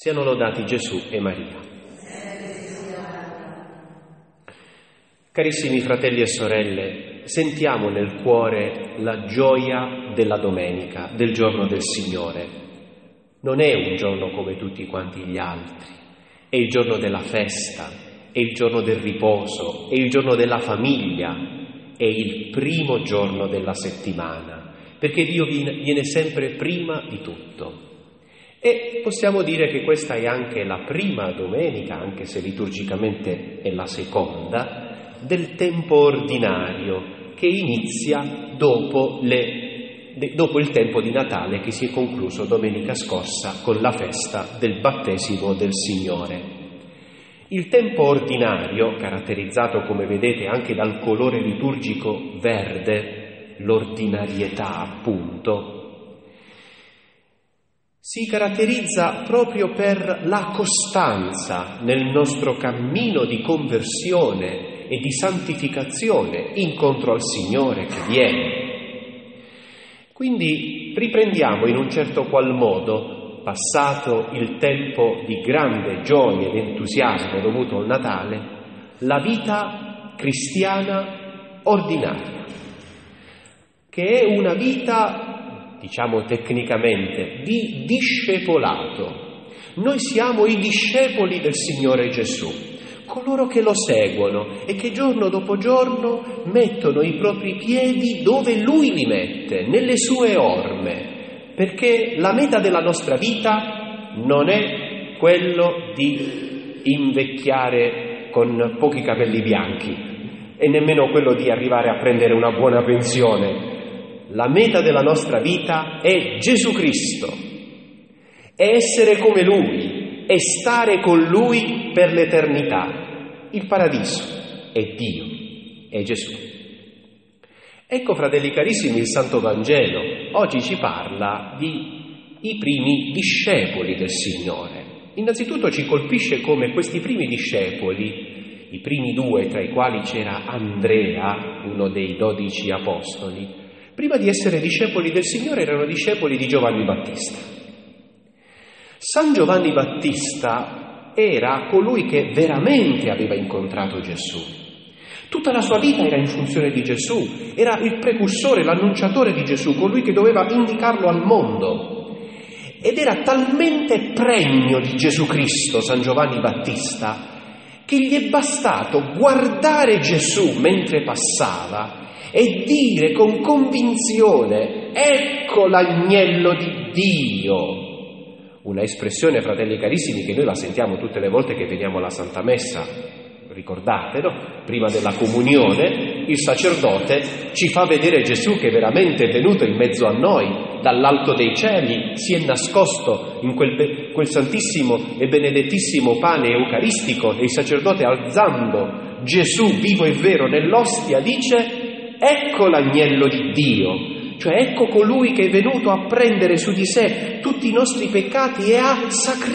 Siano lodati Gesù e Maria. Carissimi fratelli e sorelle, sentiamo nel cuore la gioia della domenica, del giorno del Signore. Non è un giorno come tutti quanti gli altri, è il giorno della festa, è il giorno del riposo, è il giorno della famiglia, è il primo giorno della settimana, perché Dio viene sempre prima di tutto. E possiamo dire che questa è anche la prima domenica, anche se liturgicamente è la seconda, del tempo ordinario che inizia dopo il tempo di Natale che si è concluso domenica scorsa con la festa del battesimo del Signore. Il tempo ordinario, caratterizzato come vedete anche dal colore liturgico verde, l'ordinarietà appunto, si caratterizza proprio per la costanza nel nostro cammino di conversione e di santificazione incontro al Signore che viene. Quindi riprendiamo in un certo qual modo, passato il tempo di grande gioia ed entusiasmo dovuto al Natale, la vita cristiana ordinaria, che è una vita, diciamo tecnicamente, di discepolato. Noi siamo i discepoli del Signore Gesù, coloro che lo seguono e che giorno dopo giorno mettono i propri piedi dove Lui li mette, nelle sue orme, perché la meta della nostra vita non è quello di invecchiare con pochi capelli bianchi e nemmeno quello di arrivare a prendere una buona pensione. La meta della nostra vita è Gesù Cristo, è essere come Lui, è stare con Lui per l'eternità. Il paradiso è Dio, è Gesù. Ecco, fratelli carissimi, il Santo Vangelo oggi ci parla di i primi discepoli del Signore. Innanzitutto ci colpisce come questi primi discepoli, i primi due tra i quali c'era Andrea, uno dei 12 apostoli, prima di essere discepoli del Signore erano discepoli di Giovanni Battista. San Giovanni Battista era colui che veramente aveva incontrato Gesù. Tutta la sua vita era in funzione di Gesù, era il precursore, l'annunciatore di Gesù, colui che doveva indicarlo al mondo. Ed era talmente pregno di Gesù Cristo, San Giovanni Battista, che gli è bastato guardare Gesù mentre passava e dire con convinzione: ecco l'agnello di Dio. Una espressione, fratelli carissimi, che noi la sentiamo tutte le volte che veniamo alla Santa Messa. Ricordate, no? Prima della comunione il sacerdote ci fa vedere Gesù che veramente è venuto in mezzo a noi dall'alto dei cieli, si è nascosto in quel santissimo e benedettissimo pane eucaristico, e il sacerdote, alzando Gesù vivo e vero nell'ostia, dice: ecco l'agnello di Dio, cioè ecco colui che è venuto a prendere su di sé tutti i nostri peccati e a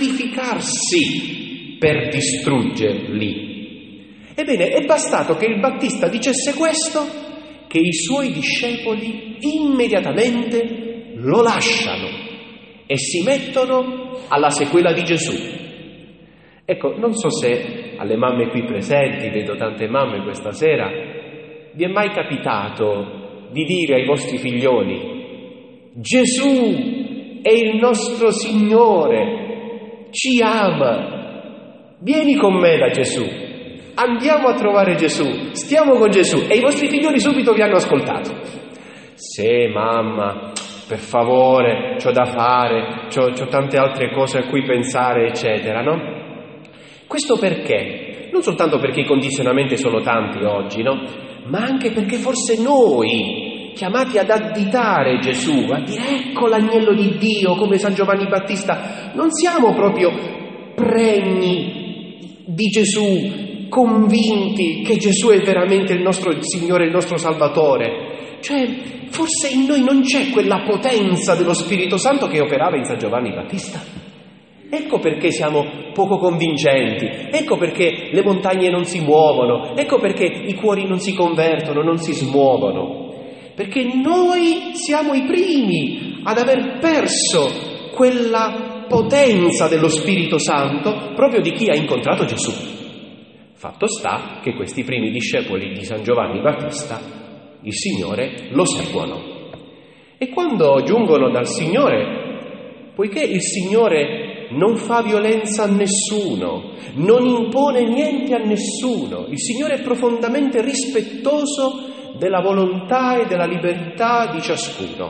sacrificarsi per distruggerli. Ebbene, è bastato che il Battista dicesse questo, che i suoi discepoli immediatamente lo lasciano e si mettono alla sequela di Gesù. Ecco, non so se alle mamme qui presenti, vedo tante mamme questa sera, vi è mai capitato di dire ai vostri figlioli: Gesù è il nostro Signore, ci ama, vieni con me da Gesù, andiamo a trovare Gesù, stiamo con Gesù? E i vostri figlioli subito vi hanno ascoltato. Sì, mamma, per favore, c'ho da fare, c'ho tante altre cose a cui pensare, eccetera, no? Questo perché? Non soltanto perché i condizionamenti sono tanti oggi, no? Ma anche perché forse noi, chiamati ad additare Gesù, a dire ecco l'agnello di Dio, come San Giovanni Battista, non siamo proprio pregni di Gesù, convinti che Gesù è veramente il nostro Signore, il nostro Salvatore. Cioè, forse in noi non c'è quella potenza dello Spirito Santo che operava in San Giovanni Battista. Ecco perché siamo poco convincenti, ecco perché le montagne non si muovono, ecco perché i cuori non si convertono, non si smuovono, perché noi siamo i primi ad aver perso quella potenza dello Spirito Santo proprio di chi ha incontrato Gesù. Fatto sta che questi primi discepoli di San Giovanni Battista il Signore lo seguono. E quando giungono dal Signore, poiché il Signore non fa violenza a nessuno, non impone niente a nessuno, il Signore è profondamente rispettoso della volontà e della libertà di ciascuno,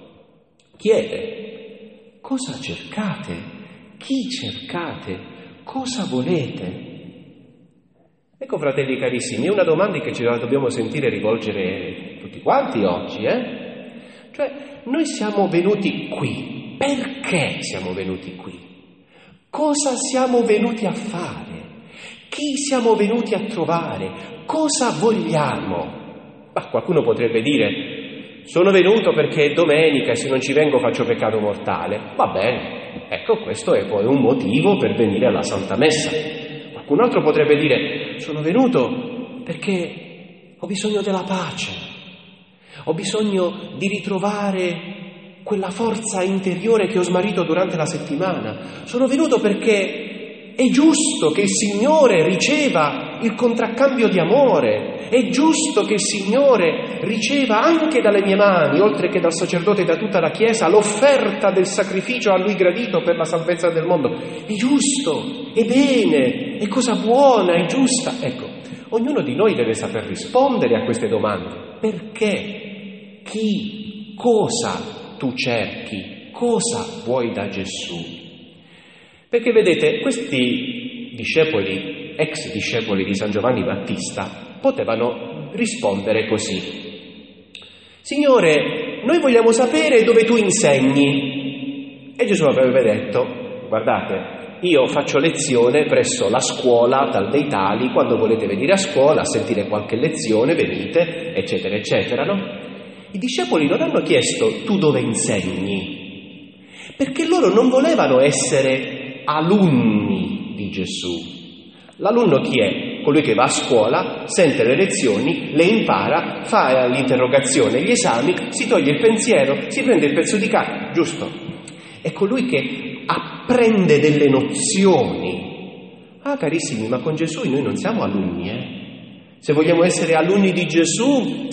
chiede: cosa cercate? Chi cercate? Cosa volete? Ecco, fratelli carissimi, è una domanda che ci dobbiamo sentire rivolgere tutti quanti oggi, Cioè, noi siamo venuti qui. Perché siamo venuti qui? Cosa siamo venuti a fare? Chi siamo venuti a trovare? Cosa vogliamo? Ma qualcuno potrebbe dire: sono venuto perché è domenica e se non ci vengo faccio peccato mortale. Va bene, ecco, questo è poi un motivo per venire alla Santa Messa. Qualcun altro potrebbe dire: sono venuto perché ho bisogno della pace, ho bisogno di ritrovare quella forza interiore che ho smarrito durante la settimana, sono venuto perché è giusto che il Signore riceva il contraccambio di amore, è giusto che il Signore riceva anche dalle mie mani, oltre che dal sacerdote e da tutta la Chiesa, l'offerta del sacrificio a Lui gradito per la salvezza del mondo. È giusto, è bene, è cosa buona, è giusta. Ecco, ognuno di noi deve saper rispondere a queste domande. Perché? Chi? Cosa tu cerchi? Cosa vuoi da Gesù? Perché vedete, questi discepoli, ex discepoli di San Giovanni Battista, potevano rispondere così: Signore, noi vogliamo sapere dove tu insegni. E Gesù avrebbe detto: guardate, io faccio lezione presso la scuola tal dei tali, quando volete venire a scuola a sentire qualche lezione venite, eccetera eccetera, no? I discepoli non hanno chiesto: tu dove insegni? Perché loro non volevano essere alunni di Gesù. L'alunno chi è? Colui che va a scuola, sente le lezioni, le impara, fa l'interrogazione, gli esami, si toglie il pensiero, si prende il pezzo di carta, giusto? È colui che apprende delle nozioni. Ah, carissimi, ma con Gesù noi non siamo alunni, Se vogliamo essere alunni di Gesù,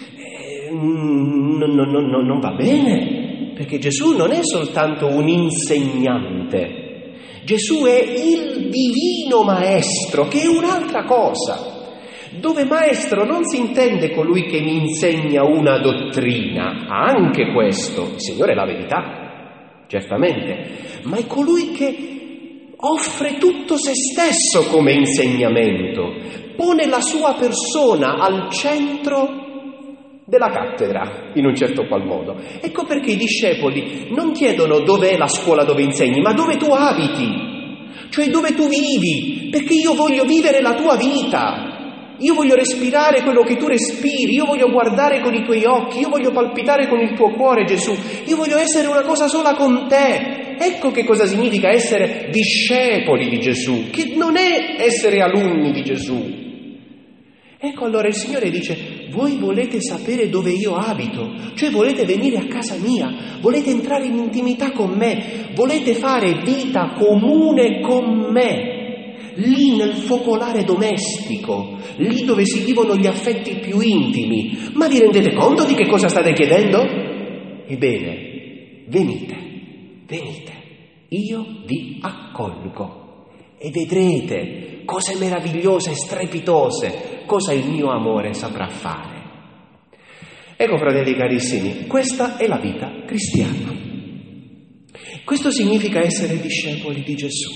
non va bene, perché Gesù non è soltanto un insegnante. Gesù è il divino maestro, che è un'altra cosa, dove maestro non si intende colui che mi insegna una dottrina, anche questo, il Signore è la verità, certamente, ma è colui che offre tutto se stesso come insegnamento, pone la sua persona al centro della cattedra, in un certo qual modo. Ecco perché i discepoli non chiedono dov'è la scuola dove insegni, ma dove tu abiti, cioè dove tu vivi, perché io voglio vivere la tua vita, io voglio respirare quello che tu respiri, io voglio guardare con i tuoi occhi, io voglio palpitare con il tuo cuore, Gesù, io voglio essere una cosa sola con te. Ecco che cosa significa essere discepoli di Gesù, che non è essere alunni di Gesù. Ecco, allora il Signore dice: voi volete sapere dove io abito, cioè volete venire a casa mia, volete entrare in intimità con me, volete fare vita comune con me, lì nel focolare domestico, lì dove si vivono gli affetti più intimi. Ma vi rendete conto di che cosa state chiedendo? Ebbene, venite, io vi accolgo e vedrete cose meravigliose e strepitose, cosa il mio amore saprà fare. Ecco, fratelli carissimi, questa è la vita cristiana. Questo significa essere discepoli di Gesù,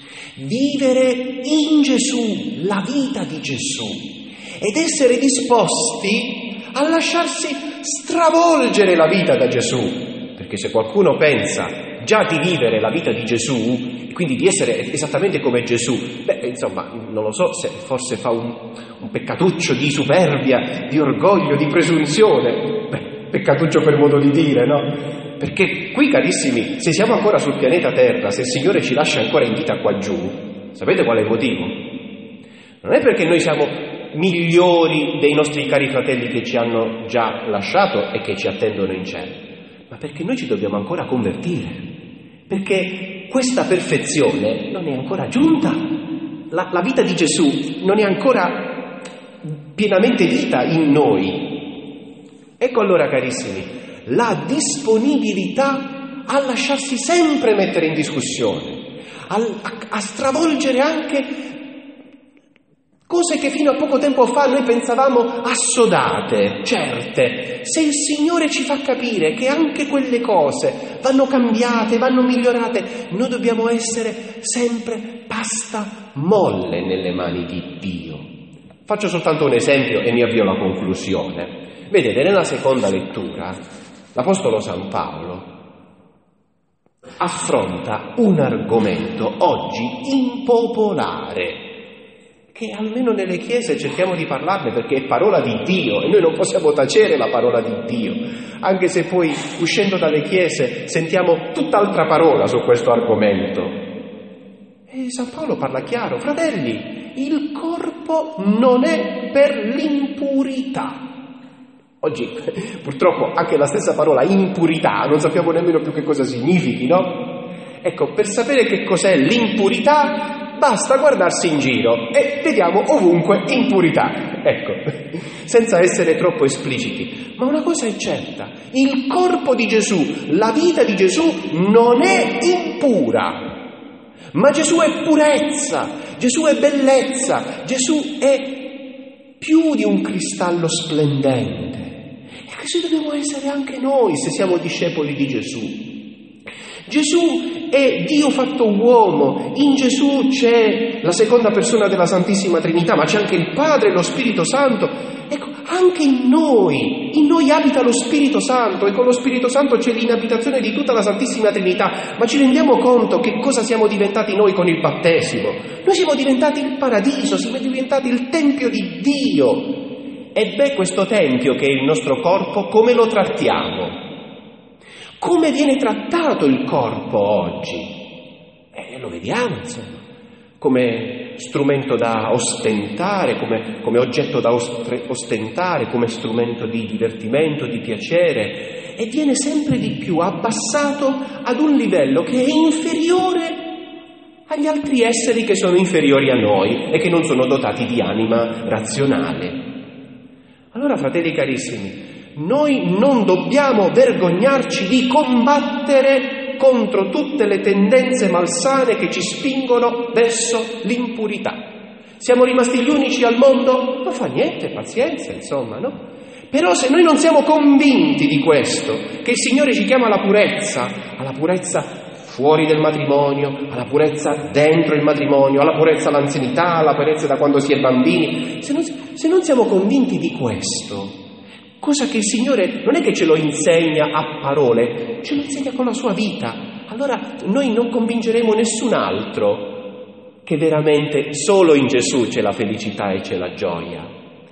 vivere in Gesù, la vita di Gesù, ed essere disposti a lasciarsi stravolgere la vita da Gesù. Perché se qualcuno pensa già di vivere la vita di Gesù, quindi di essere esattamente come Gesù, insomma, non lo so se forse fa un peccatuccio di superbia, di orgoglio, di presunzione, peccatuccio per modo di dire, no? Perché qui, carissimi, se siamo ancora sul pianeta Terra, se il Signore ci lascia ancora in vita qua giù, sapete qual è il motivo? Non è perché noi siamo migliori dei nostri cari fratelli che ci hanno già lasciato e che ci attendono in cielo, ma perché noi ci dobbiamo ancora convertire, perché questa perfezione non è ancora giunta. La vita di Gesù non è ancora pienamente vita in noi. Ecco allora, carissimi, la disponibilità a lasciarsi sempre mettere in discussione, a stravolgere anche cose che fino a poco tempo fa noi pensavamo assodate, certe. Se il Signore ci fa capire che anche quelle cose vanno cambiate, vanno migliorate, noi dobbiamo essere sempre pasta molle nelle mani di Dio. Faccio soltanto un esempio e mi avvio alla conclusione. Vedete, nella seconda lettura, l'Apostolo San Paolo affronta un argomento oggi impopolare, che almeno nelle chiese cerchiamo di parlarne perché è parola di Dio e noi non possiamo tacere la parola di Dio, anche se poi uscendo dalle chiese sentiamo tutt'altra parola su questo argomento. E San Paolo parla chiaro: fratelli, il corpo non è per l'impurità. Oggi purtroppo anche la stessa parola impurità non sappiamo nemmeno più che cosa significhi, no? Ecco, per sapere che cos'è l'impurità basta guardarsi in giro e vediamo ovunque impurità, ecco, senza essere troppo espliciti. Ma una cosa è certa: il corpo di Gesù, la vita di Gesù non è impura, ma Gesù è purezza, Gesù è bellezza, Gesù è più di un cristallo splendente. E così dobbiamo essere anche noi se siamo discepoli di Gesù. Gesù è Dio fatto uomo, in Gesù c'è la seconda persona della Santissima Trinità, ma c'è anche il Padre e lo Spirito Santo. Ecco, anche in noi abita lo Spirito Santo, e con lo Spirito Santo c'è l'inabitazione di tutta la Santissima Trinità. Ma ci rendiamo conto che cosa siamo diventati noi con il battesimo? Noi siamo diventati il paradiso, siamo diventati il Tempio di Dio. E questo Tempio che è il nostro corpo, come lo trattiamo? Come viene trattato il corpo oggi? Lo vediamo, insomma, come strumento da ostentare, come oggetto da ostentare, come strumento di divertimento, di piacere, e viene sempre di più abbassato ad un livello che è inferiore agli altri esseri che sono inferiori a noi e che non sono dotati di anima razionale. Allora, fratelli carissimi, noi non dobbiamo vergognarci di combattere contro tutte le tendenze malsane che ci spingono verso l'impurità. Siamo rimasti gli unici al mondo? Non fa niente, pazienza, insomma, no? Però se noi non siamo convinti di questo, che il Signore ci chiama alla purezza fuori del matrimonio, alla purezza dentro il matrimonio, alla purezza all'anzianità, alla purezza da quando si è bambini, se non siamo convinti di questo, cosa che il Signore non è che ce lo insegna a parole, ce lo insegna con la sua vita, allora noi non convinceremo nessun altro che veramente solo in Gesù c'è la felicità e c'è la gioia.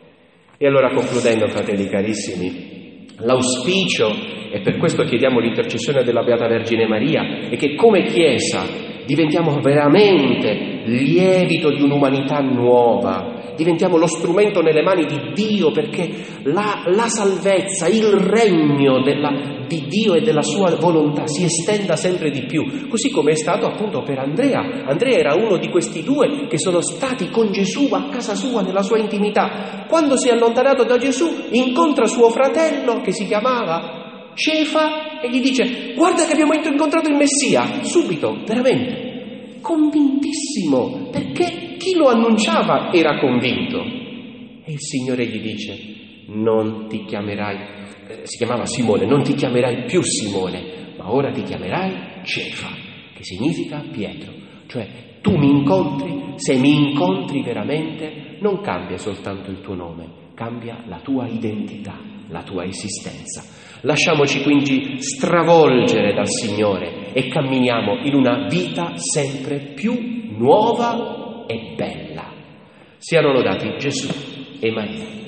E allora, concludendo, fratelli carissimi, l'auspicio, e per questo chiediamo l'intercessione della Beata Vergine Maria, è che come Chiesa diventiamo veramente lievito di un'umanità nuova, diventiamo lo strumento nelle mani di Dio, perché la salvezza, il regno di Dio e della sua volontà si estenda sempre di più, così come è stato appunto per Andrea. Andrea era uno di questi due che sono stati con Gesù a casa sua, nella sua intimità. Quando si è allontanato da Gesù, incontra suo fratello che si chiamava Cefa e gli dice: guarda che abbiamo incontrato il Messia, subito, veramente, convintissimo, perché chi lo annunciava era convinto. E il Signore gli dice: non ti chiamerai, si chiamava Simone, non ti chiamerai più Simone, ma ora ti chiamerai Cefa, che significa Pietro. Cioè, tu mi incontri, se mi incontri veramente, non cambia soltanto il tuo nome, cambia la tua identità, la tua esistenza. Lasciamoci quindi stravolgere dal Signore e camminiamo in una vita sempre più nuova e bella. Siano lodati Gesù e Maria.